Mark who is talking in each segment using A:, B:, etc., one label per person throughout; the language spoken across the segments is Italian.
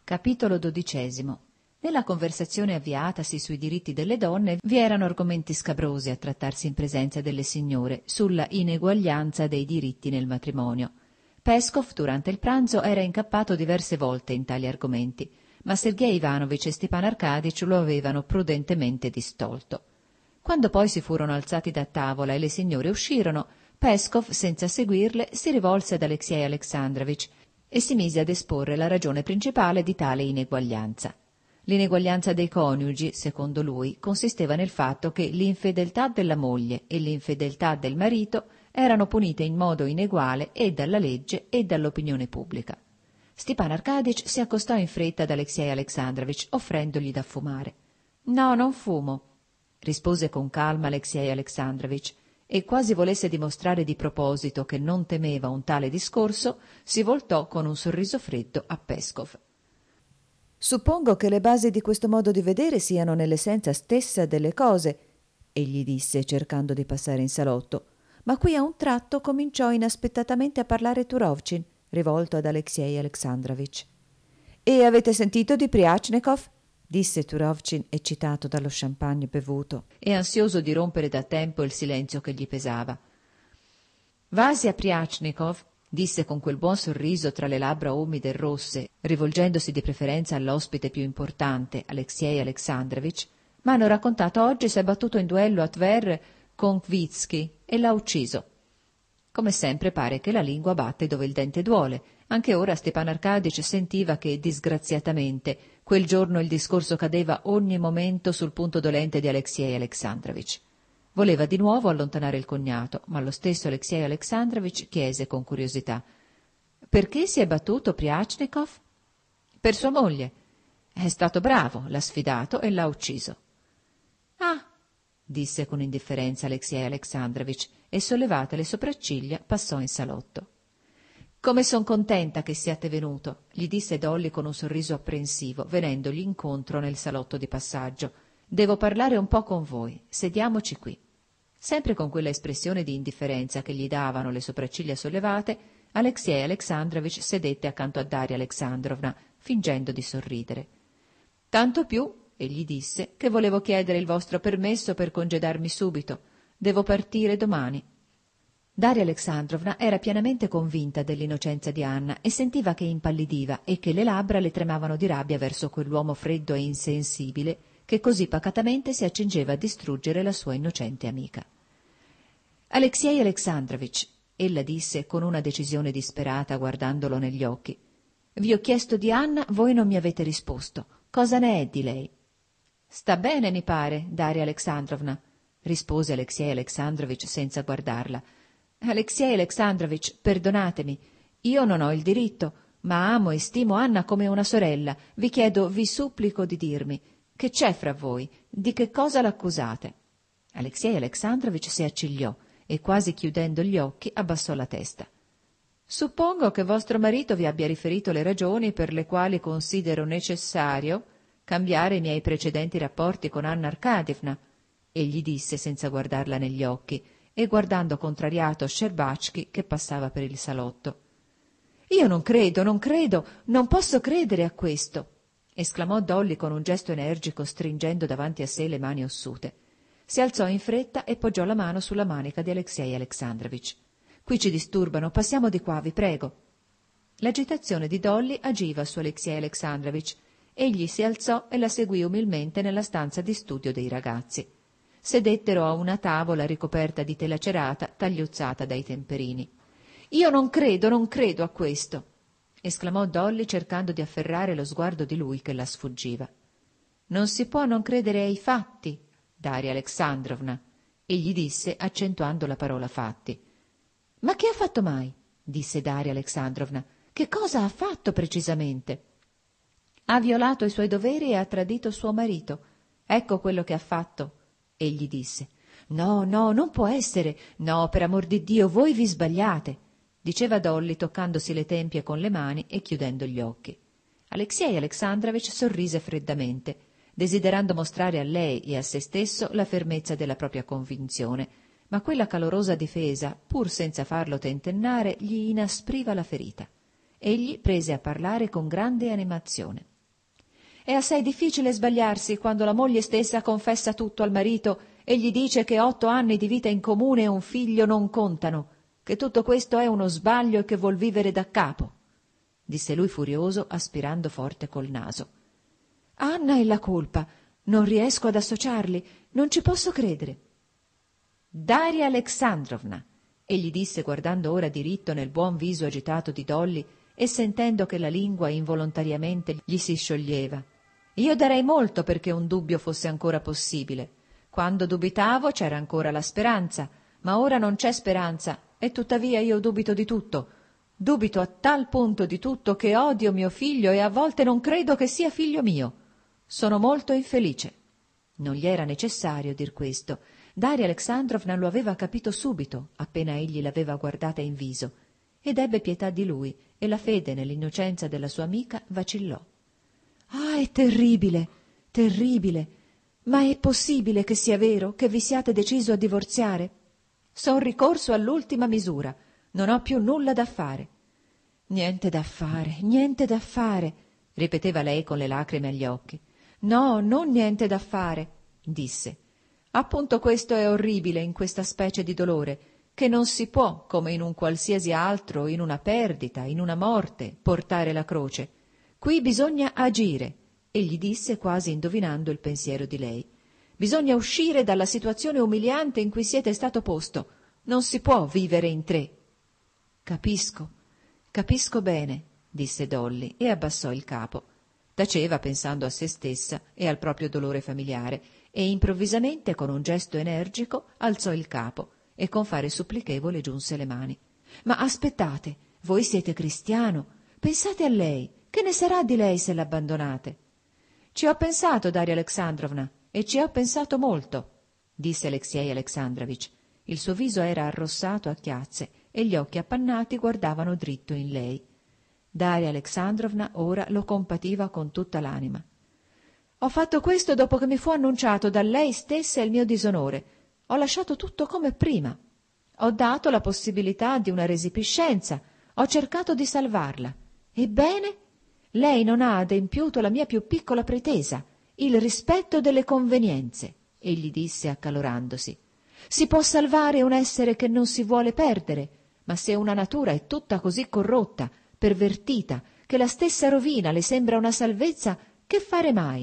A: Capitolo 12. Nella conversazione avviatasi sui diritti delle donne vi erano argomenti scabrosi a trattarsi in presenza delle signore sulla ineguaglianza dei diritti nel matrimonio. Peskov durante il pranzo era incappato diverse volte in tali argomenti, ma Sergej Ivanovich e Stepan Arkadych lo avevano prudentemente distolto. Quando poi si furono alzati da tavola e le signore uscirono, Peskov, senza seguirle, si rivolse ad Alexej Alexandrovich e si mise ad esporre la ragione principale di tale ineguaglianza. L'ineguaglianza dei coniugi, secondo lui, consisteva nel fatto che l'infedeltà della moglie e l'infedeltà del marito erano punite in modo ineguale e dalla legge e dall'opinione pubblica. Stepan Arkadych si accostò in fretta ad Alexej Alexandrovich, offrendogli da fumare. «No, non fumo», rispose con calma Alexej Alexandrovich, e quasi volesse dimostrare di proposito che non temeva un tale discorso, si voltò con un sorriso freddo a Peskov.
B: «Suppongo che le basi di questo modo di vedere siano nell'essenza stessa delle cose», egli disse cercando di passare in salotto, ma qui a un tratto cominciò inaspettatamente a parlare Turovcin, rivolto ad Alexej Alexandrovich. «E avete sentito di Priachnikov?» disse Turovcin, eccitato dallo champagne bevuto
A: e ansioso di rompere da tempo il silenzio che gli pesava. «Vasia Priachnikov», disse con quel buon sorriso tra le labbra umide e rosse, rivolgendosi di preferenza all'ospite più importante, Alexej Alexandrovich, «m'hanno raccontato oggi s'è battuto in duello a Tver con Kvitsky e l'ha ucciso». Come sempre pare che la lingua batte dove il dente duole. Anche ora Stepan Arkadych sentiva che, disgraziatamente, quel giorno il discorso cadeva ogni momento sul punto dolente di Alexej Alexandrovich. Voleva di nuovo allontanare il cognato, ma lo stesso Alexej Alexandrovich chiese con curiosità: «Perché si è battuto Priachnikov?» «Per sua moglie. È stato bravo, l'ha sfidato e l'ha ucciso». «Ah», disse con indifferenza Alexej Alexandrovich, e sollevate le sopracciglia passò in salotto. «Come son contenta che siate venuto», gli disse Dolly con un sorriso apprensivo, venendogli incontro nel salotto di passaggio. «Devo parlare un po' con voi. Sediamoci qui». Sempre con quella espressione di indifferenza che gli davano le sopracciglia sollevate, Alexej Alexandrovich sedette accanto a Daria Alexandrovna, fingendo di sorridere. «Tanto più», egli disse, «che volevo chiedere il vostro permesso per congedarmi subito. Devo partire domani». Daria Alexandrovna era pienamente convinta dell'innocenza di Anna e sentiva che impallidiva e che le labbra le tremavano di rabbia verso quell'uomo freddo e insensibile che così pacatamente si accingeva a distruggere la sua innocente amica. «Alexej Alexandrovich», ella disse con una decisione disperata guardandolo negli occhi, «vi ho chiesto di Anna, voi non mi avete risposto. Cosa ne è di lei?» «Sta bene, mi pare, Daria Alexandrovna», rispose Alexej Alexandrovich senza guardarla. «Alexej Alexandrovich, perdonatemi, io non ho il diritto, ma amo e stimo Anna come una sorella. Vi chiedo, vi supplico di dirmi, che c'è fra voi? Di che cosa l'accusate?» Alexej Alexandrovich si accigliò e, quasi chiudendo gli occhi, abbassò la testa. «Suppongo che vostro marito vi abbia riferito le ragioni per le quali considero necessario cambiare i miei precedenti rapporti con Anna Arkadievna», egli disse senza guardarla negli occhi e guardando contrariato Shcherbatsky che passava per il salotto. «Io non credo, non posso credere a questo», esclamò Dolly con un gesto energico, stringendo davanti a sé le mani ossute. Si alzò in fretta e poggiò la mano sulla manica di Alexej Alexandrovich. «Qui ci disturbano, passiamo di qua, vi prego». L'agitazione di Dolly agiva su Alexej Alexandrovich. Egli si alzò e la seguì umilmente nella stanza di studio dei ragazzi. Sedettero a una tavola ricoperta di tela cerata tagliuzzata dai temperini. «Io non credo a questo», esclamò Dolly cercando di afferrare lo sguardo di lui che la sfuggiva. «Non si può non credere ai fatti, Daria Alexandrovna», egli disse accentuando la parola fatti. «Ma che ha fatto mai?» disse Daria Alexandrovna. «Che cosa ha fatto precisamente?» «Ha violato i suoi doveri e ha tradito suo marito. Ecco quello che ha fatto», egli disse. «No, non può essere. No, per amor di Dio, voi vi sbagliate», diceva Dolly toccandosi le tempie con le mani e chiudendo gli occhi. Alexej Alexandrovich sorrise freddamente, desiderando mostrare a lei e a se stesso la fermezza della propria convinzione, ma quella calorosa difesa, pur senza farlo tentennare, gli inaspriva la ferita. Egli prese a parlare con grande animazione. È assai difficile sbagliarsi quando la moglie stessa confessa tutto al marito e gli dice che 8 anni di vita in comune e un figlio non contano, che tutto questo è uno sbaglio e che vuol vivere da capo, disse lui furioso, aspirando forte col naso. Anna è la colpa. Non riesco ad associarli. Non ci posso credere. Daria Alexandrovna, egli disse guardando ora diritto nel buon viso agitato di Dolly e sentendo che la lingua involontariamente gli si scioglieva. Io darei molto perché un dubbio fosse ancora possibile. Quando dubitavo c'era ancora la speranza, ma ora non c'è speranza e tuttavia io dubito di tutto. Dubito a tal punto di tutto che odio mio figlio e a volte non credo che sia figlio mio. Sono molto infelice. Non gli era necessario dir questo. Daria Alexandrovna lo aveva capito subito, appena egli l'aveva guardata in viso, ed ebbe pietà di lui, e la fede nell'innocenza della sua amica vacillò. Ah, è terribile, terribile! Ma è possibile che sia vero che vi siate deciso a divorziare? Son ricorso all'ultima misura. Non ho più nulla da fare. Niente da fare, niente da fare, ripeteva lei con le lacrime agli occhi. No, non niente da fare, disse. Appunto questo è orribile in questa specie di dolore, che non si può, come in un qualsiasi altro, in una perdita, in una morte, portare la croce. Qui bisogna agire, egli disse quasi indovinando il pensiero di lei. Bisogna uscire dalla situazione umiliante in cui siete stato posto. Non si può vivere in 3. Capisco bene, disse Dolly e abbassò il capo. Taceva pensando a se stessa e al proprio dolore familiare e improvvisamente con un gesto energico alzò il capo e con fare supplichevole giunse le mani. Ma aspettate, voi siete cristiano, pensate a lei, che ne sarà di lei se l'abbandonate? Ci ho pensato, Daria Alexandrovna, e ci ho pensato molto, disse Aleksej Aleksandrovich. Il suo viso era arrossato a chiazze e gli occhi appannati guardavano dritto in lei. Daria Alexandrovna ora lo compativa con tutta l'anima. Ho fatto questo dopo che mi fu annunciato da lei stessa il mio disonore. Ho lasciato tutto come prima. Ho dato la possibilità di una resipiscenza. Ho cercato di salvarla. Ebbene, lei non ha adempiuto la mia più piccola pretesa, il rispetto delle convenienze, egli disse accalorandosi. Si può salvare un essere che non si vuole perdere, ma se una natura è tutta così corrotta, pervertita, che la stessa rovina le sembra una salvezza, che fare mai?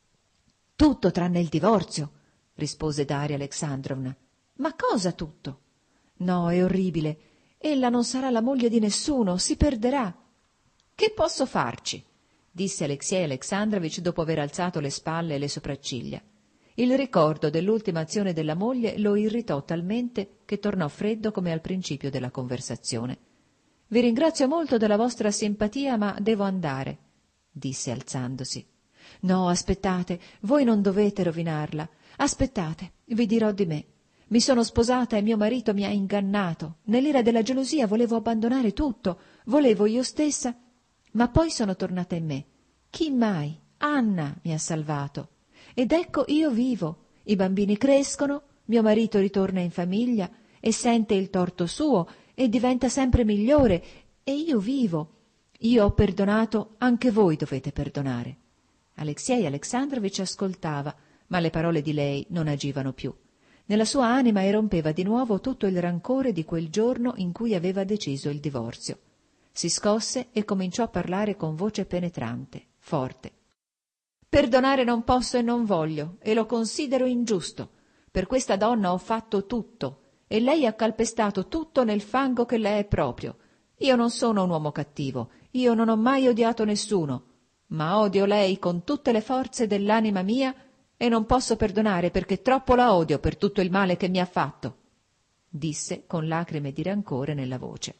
A: Tutto tranne il divorzio, rispose Daria Alexandrovna. Ma cosa tutto? No, è orribile. Ella non sarà la moglie di nessuno, si perderà. Che posso farci? Disse Aleksej Aleksandrovich dopo aver alzato le spalle e le sopracciglia. Il ricordo dell'ultima azione della moglie lo irritò talmente che tornò freddo come al principio della conversazione. Vi ringrazio molto della vostra simpatia, ma devo andare, disse alzandosi. No, aspettate, voi non dovete rovinarla. Aspettate, vi dirò di me. Mi sono sposata e mio marito mi ha ingannato. Nell'ira della gelosia volevo abbandonare tutto, volevo io stessa, ma poi sono tornata in me. Chi mai? Anna mi ha salvato. Ed ecco io vivo, i bambini crescono, mio marito ritorna in famiglia e sente il torto suo e diventa sempre migliore e io vivo. Io ho perdonato, anche voi dovete perdonare. Aleksej Aleksandrovich ascoltava, ma le parole di lei non agivano più. Nella sua anima erompeva di nuovo tutto il rancore di quel giorno in cui aveva deciso il divorzio. Si scosse e cominciò a parlare con voce penetrante, forte. Perdonare non posso e non voglio, e lo considero ingiusto. Per questa donna ho fatto tutto, e lei ha calpestato tutto nel fango che le è proprio. Io non sono un uomo cattivo, io non ho mai odiato nessuno, ma odio lei con tutte le forze dell'anima mia e non posso perdonare perché troppo la odio per tutto il male che mi ha fatto, disse con lacrime di rancore nella voce.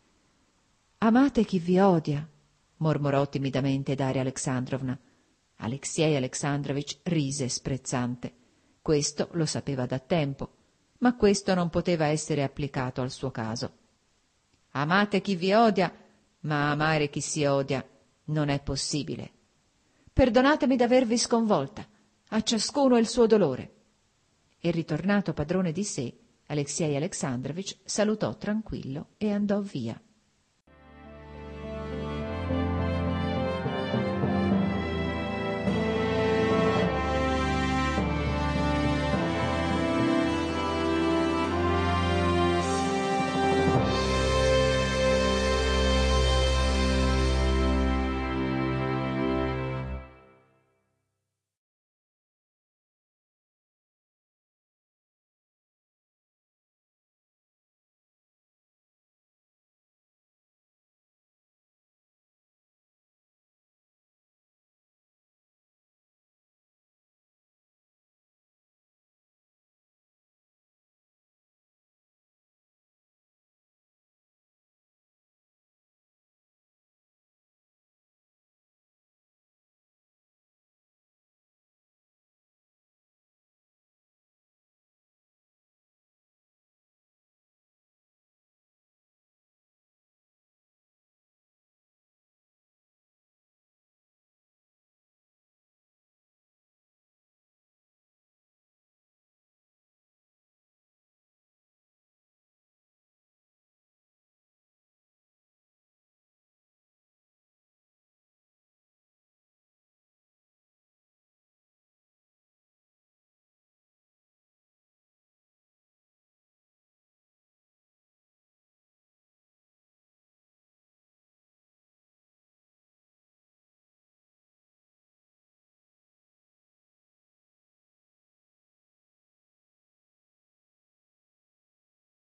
A: Amate chi vi odia, mormorò timidamente Daria Alexandrovna. Aleksej Aleksandrovich rise sprezzante. Questo lo sapeva da tempo, ma questo non poteva essere applicato al suo caso. Amate chi vi odia, ma amare chi si odia non è possibile. Perdonatemi d'avervi sconvolta, a ciascuno il suo dolore. E ritornato padrone di sé, Aleksej Aleksandrovich salutò tranquillo e andò via.